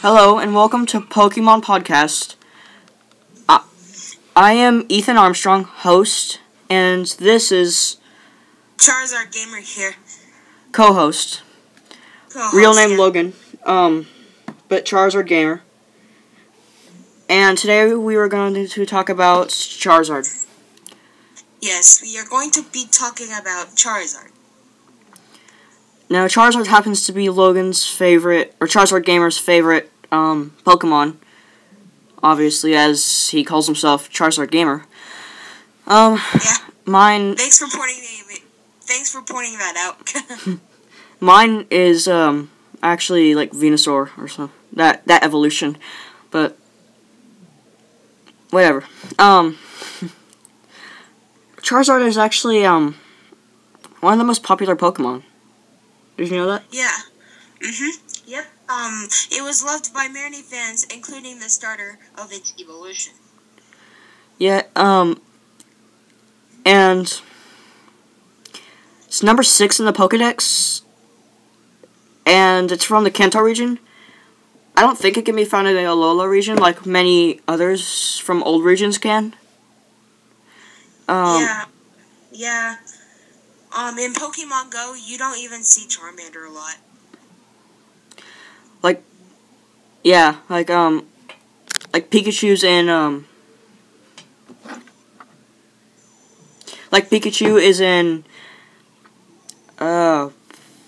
Hello and welcome to Pokemon Podcast. I am Ethan Armstrong, host, and this is Charizard Gamer here. co-host. Real name Logan, but Charizard Gamer. And today we were going to talk about Charizard. Yes, we are going to be talking about Charizard. Now, Charizard happens to be Logan's favorite, or Charizard Gamer's favorite, Pokemon. Obviously, as he calls himself Charizard Gamer. Yeah. Mine. Thanks for pointing that out. Mine is actually like Venusaur or something. That evolution, but whatever. Charizard is actually one of the most popular Pokemon. Did you know that? Yeah. Yep. It was loved by many fans, including the starter of its evolution. Yeah. And it's number 6 in the Pokedex, and it's from the Kanto region. I don't think it can be found in the Alola region like many others from old regions can. Yeah. In Pokemon Go, you don't even see Charmander a lot. Like Pikachu's in like Pikachu is in the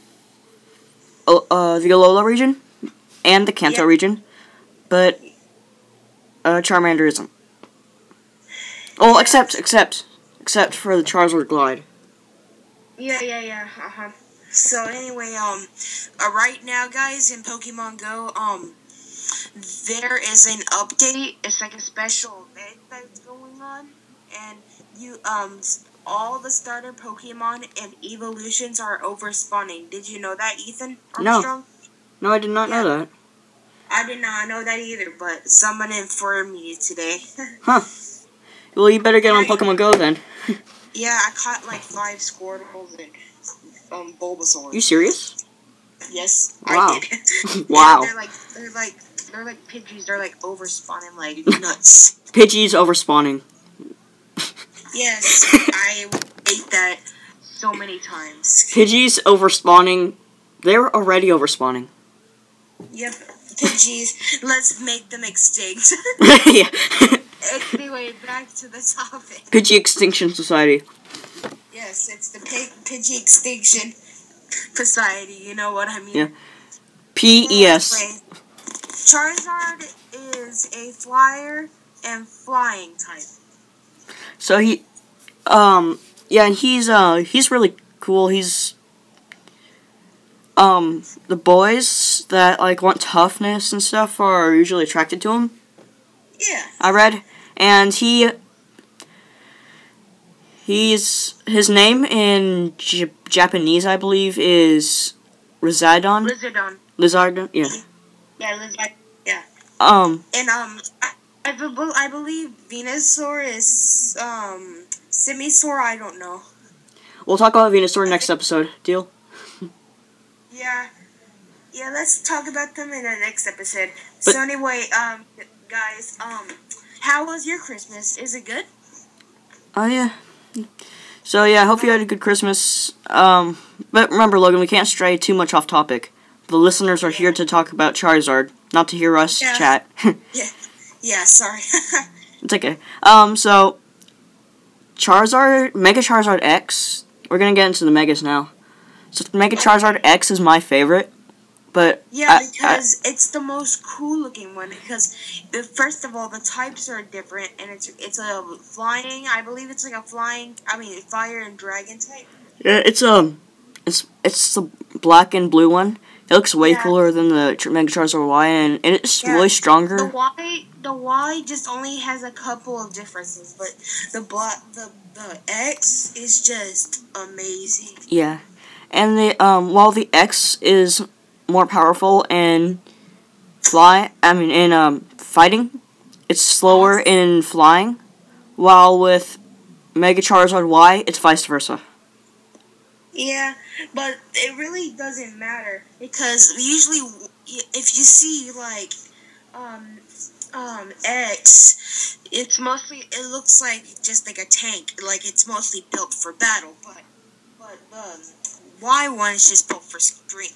Alola region and the Kanto region, but Charmander isn't. Oh, except for the Charizard Glide. Yeah. So anyway, right now, guys, in Pokemon Go, there is an update. It's like a special event that's going on, and all the starter Pokemon and evolutions are overspawning. Did you know that, Ethan Armstrong? No, I did not know that. I did not know that either, but someone informed me today. Huh. Well, you better get on Pokemon Go then. Yeah, I caught like 5 Squirtles and Bulbasaur. You serious? Yes, Wow. I did. Wow. They're like Pidgeys. They're like overspawning like nuts. Pidgeys overspawning. Yes, I ate that so many times. Pidgeys overspawning. They're already overspawning. Yep, Pidgeys. Let's make them extinct. Yeah. Anyway, back to the topic. Pidgey Extinction Society. Yes, it's the Pidgey Extinction Society. You know what I mean? Yeah. PES. Anyway, Charizard is a flyer and flying type. So and he's really cool. He's, the boys that, like, want toughness and stuff are usually attracted to him. Yeah. I read. And his name in Japanese, I believe, is Lizardon. Lizardon, yeah. Yeah, Lizardon, yeah. And, I believe Venusaur is, Simisaur, I don't know. We'll talk about Venusaur next episode. Deal? Yeah, let's talk about them in the next episode. But, so anyway, guys, how was your Christmas? Is it good? Oh, yeah. So, yeah, I hope you had a good Christmas. But remember, Logan, we can't stray too much off topic. The listeners are here to talk about Charizard, not to hear us chat. Yeah, sorry. It's okay. So, Charizard, Mega Charizard X, we're gonna get into the Megas now. So, Mega Charizard X is my favorite, but... Yeah, because it's the most cool looking one, because, first of all, the types are different, and it's a flying, I believe it's like a fire and dragon type. Yeah, it's the black and blue one. It looks way cooler than the Mega Charizard Y, and it's really stronger. The Y just only has a couple of differences, but the X is just amazing. Yeah, and while the X is more powerful in fighting, it's slower in flying, while with Mega Charizard Y, it's vice versa. Yeah, but it really doesn't matter, because usually if you see, like, X, it looks like just like a tank, like it's mostly built for battle, but Y one is just built for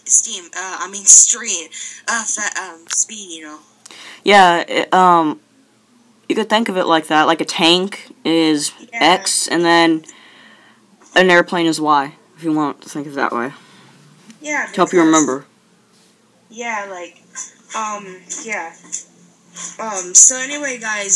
speed, you know. Yeah, you could think of it like that. Like a tank is Yeah. X, and then an airplane is Y, if you want to think of it that way. Yeah. To help you remember. Yeah, like, yeah. So anyway, guys,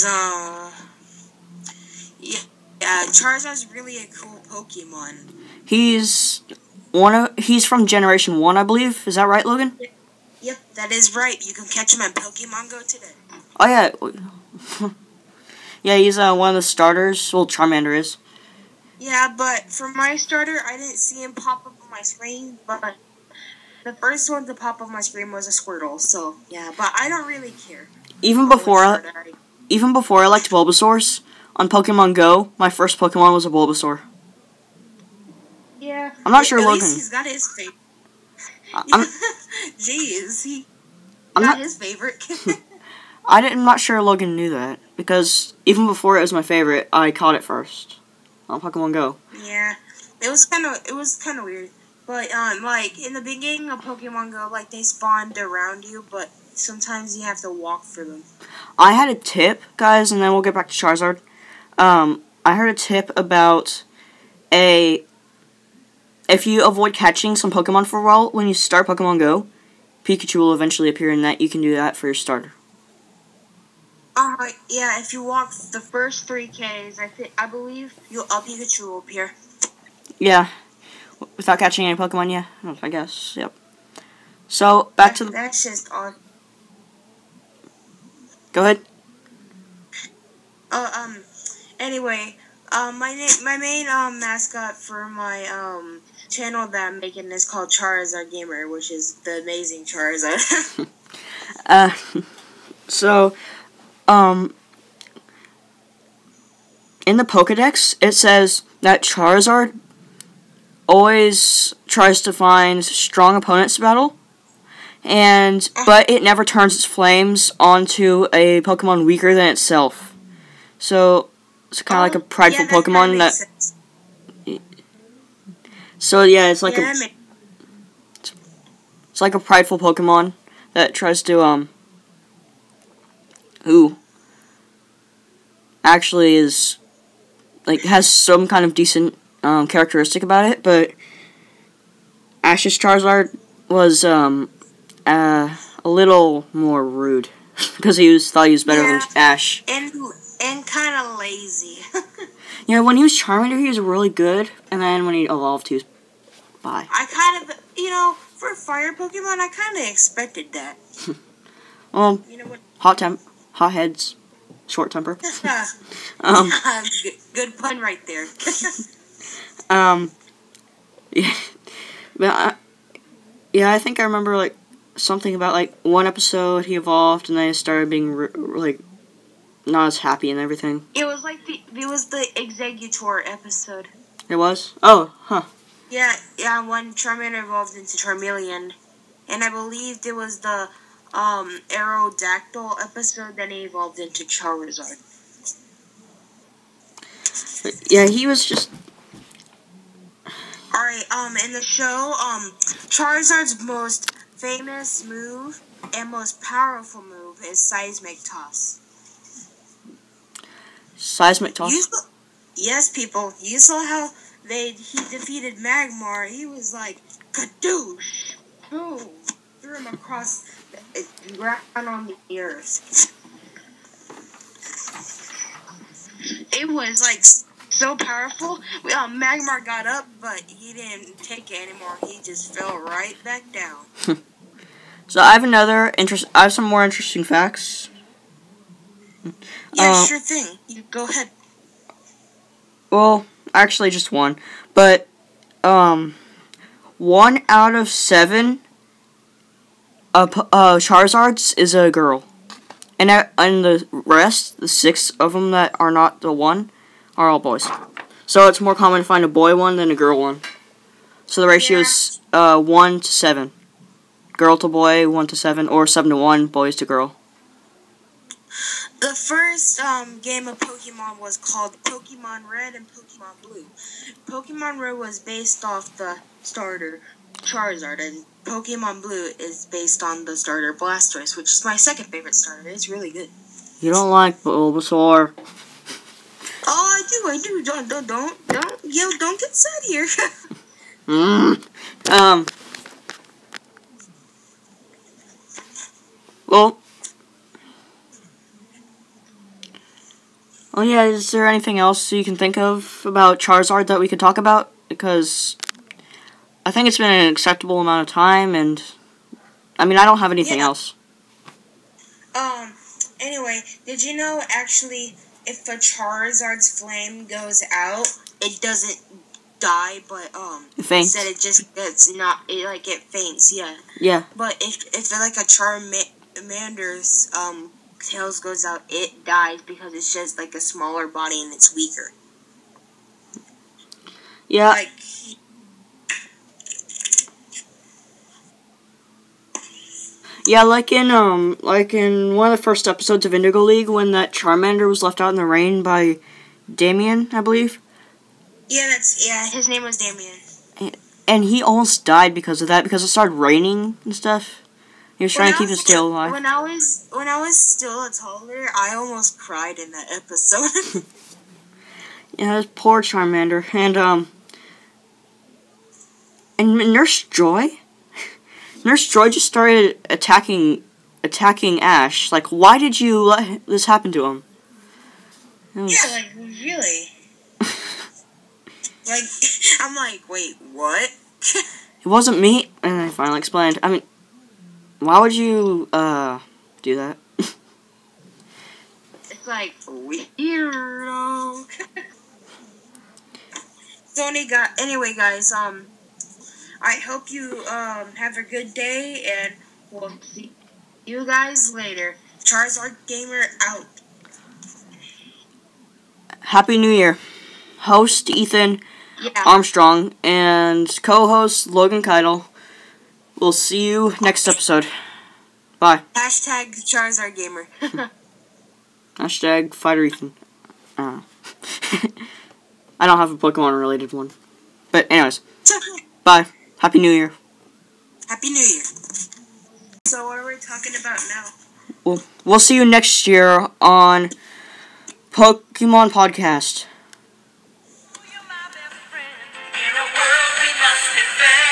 yeah, Charizard's really a cool Pokemon. He's from Generation 1, I believe. Is that right, Logan? Yep, that is right. You can catch him in Pokemon Go today. Oh, yeah. Yeah, he's one of the starters. Well, Charmander is. Yeah, but for my starter, I didn't see him pop up on my screen, but the first one to pop up on my screen was a Squirtle, so, yeah, but I don't really care. Even before I liked Bulbasaurs, on Pokemon Go, my first Pokemon was a Bulbasaur. Yeah. I'm not sure At Logan. least he's got his favorite. Jeez, he got his favorite. I'm not sure Logan knew that, because even before it was my favorite, I caught it first on Pokemon Go. Yeah, it was kind of weird. But like in the beginning of Pokemon Go, like they spawned around you, but sometimes you have to walk for them. I had a tip, guys, and then we'll get back to Charizard. I heard a tip about if you avoid catching some Pokemon for a while when you start Pokemon Go, Pikachu will eventually appear, and that you can do that for your starter. Yeah, if you walk the first 3Ks, I believe a Pikachu will appear. Yeah, without catching any Pokemon, yeah, I guess, yep. So, back to the... That's just odd. Go ahead. Anyway, my main mascot for my channel that I'm making is called Charizard Gamer, which is the amazing Charizard. So, in the Pokedex, it says that Charizard always tries to find strong opponents to battle, but it never turns its flames onto a Pokemon weaker than itself. So, it's kind of like a prideful Pokemon that... Sense. So, yeah, it's like it's like a prideful Pokemon that tries to, who actually is, like, has some kind of decent characteristic about it, but Ash's Charizard was a little more rude because thought he was better than Ash, and kind of lazy. Yeah, when he was Charmander, he was really good, and then when he evolved, he was bye. I kind of, for a fire Pokemon, I kind of expected that. Well, you know what? Hot heads, short temper. Good pun right there. Yeah, but yeah, I think I remember like something about like one episode he evolved and then he started being like not as happy and everything. It was the Exeggutor episode. It was? Oh, huh. Yeah, when Charmander evolved into Charmeleon, and I believe it was the Aerodactyl episode that he evolved into Charizard. Yeah, he was just... Alright, in the show, Charizard's most famous move and most powerful move is Seismic Toss. Seismic Toss? Yes, people. You saw how he defeated Magmar. He was like, kadoosh! Boom! Threw him across the ground on the earth. It was like so powerful. Magmar got up, but he didn't take it anymore. He just fell right back down. So I have some more interesting facts. Yeah, sure thing. You go ahead. Well, actually just one. But 1 out of 7 Charizards is a girl. And the rest, the 6 of them that are not the one, are all boys. So it's more common to find a boy one than a girl one. So the ratio is 1 to 7. Girl to boy, 1 to 7, or 7 to 1, boys to girl. The first game of Pokemon was called Pokemon Red and Pokemon Blue. Pokemon Red was based off the starter Charizard, and Pokemon Blue is based on the starter Blastoise, which is my second favorite starter. It's really good. You don't like Bulbasaur. Oh, I do. Don't get sad here. Well, yeah, is there anything else you can think of about Charizard that we could talk about? Because I think it's been an acceptable amount of time, and I mean, I don't have anything else. Anyway, did you know actually if a Charizard's flame goes out, it doesn't die, but It faints. instead it faints, yeah. Yeah. But if like a Charmander's tails goes out, it dies because it's just like a smaller body and it's weaker. Yeah. Yeah, like in one of the first episodes of Indigo League when that Charmander was left out in the rain by Damien, I believe. Yeah, his name was Damien. And he almost died because of that, because it started raining and stuff. He was trying to keep his tail alive. When I was still a toddler, I almost cried in that episode. Yeah, this poor Charmander. And Nurse Joy? Nurse Joy just started attacking Ash. Like, why did you let this happen to him? Really? I'm like, wait, what? It wasn't me. And I finally explained. I mean, why would you, do that? It's like, weirdo. So anyway, guys, I hope you, have a good day, and we'll see you guys later. Charizard Gamer out. Happy New Year. Host Ethan Armstrong and co-host Logan Keitel. We'll see you next episode. Bye. Hashtag Charizard Gamer. Hashtag Fighter Ethan. I don't have a Pokemon related one. But anyways. Bye. Happy New Year. Happy New Year. So what are we talking about now? Well, we'll see you next year on Pokemon Podcast. In a world we must defend.